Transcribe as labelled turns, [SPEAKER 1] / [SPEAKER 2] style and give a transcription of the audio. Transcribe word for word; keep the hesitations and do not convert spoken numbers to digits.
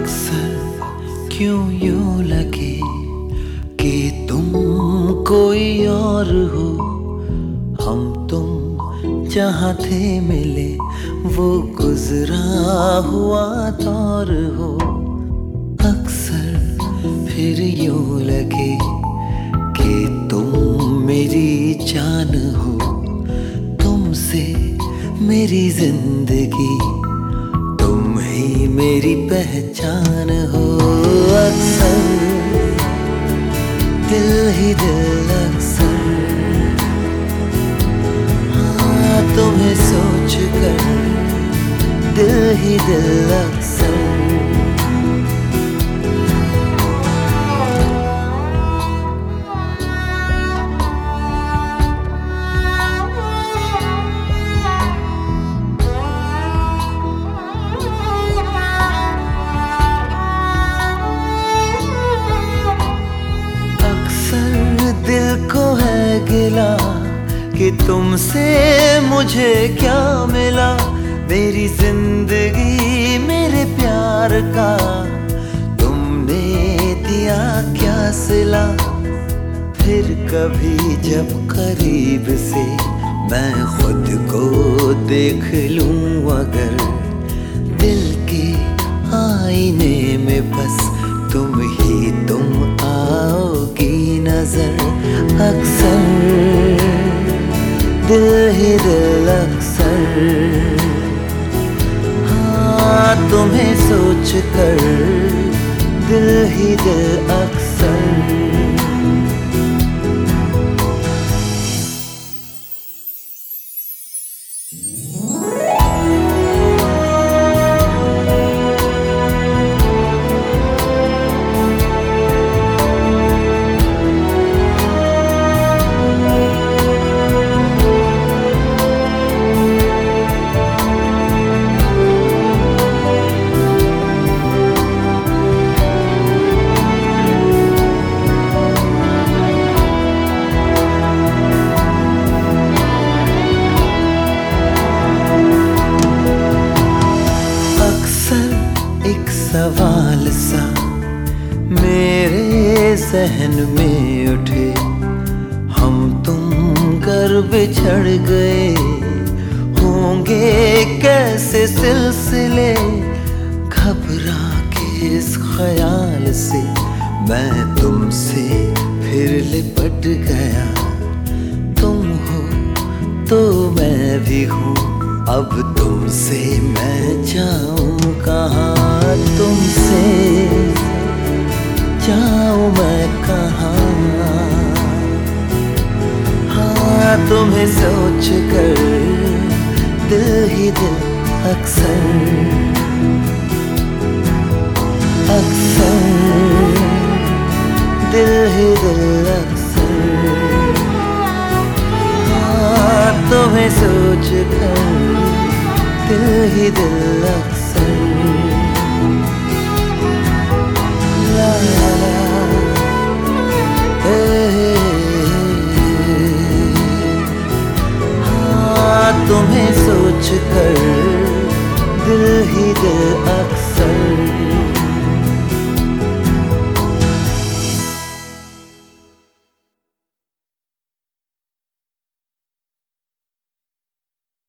[SPEAKER 1] अक्सर क्यों यूं लगे कि तुम कोई और हो, हम तुम जहाँ थे मिले वो गुजरा हुआ दौर हो। अक्सर फिर यूं लगे कि तुम मेरी जान हो, तुमसे मेरी जिंदगी, तुम ही मेरी पहचान हो। अक्सर दिल ही दिल अक्सर, हाँ तुम्हें सोच कर दिल ही दिल अक्सर। दिल को है गिला कि तुमसे मुझे क्या मिला, मेरी जिंदगी मेरे प्यार का तुमने दिया क्या सिला। फिर कभी जब करीब से मैं खुद को देख लूं अगर, दिल के आईने में बस तुम ही तुम आओगी नजर। अक्सर दिल ही दिल अक्सर, हाँ तुम्हें सोच कर दिल ही दिल अक्सर। सवाल सा मेरे जहन में उठे, हम तुम कर बिछड़ गए होंगे कैसे सिलसिले। घबरा के इस ख्याल से मैं तुमसे फिर लिपट गया, तुम हो तो मैं भी हूँ, अब तुमसे मैं जाऊँ कहाँ, तुमसे जाऊँ मैं कहाँ। हाँ तुम्हें सोच कर दिल ही दिल अक्सर, अक्सर दिल ही दिल अक्सर, हाँ तुम्हें सोच कर दिल ही दिल अक्सर।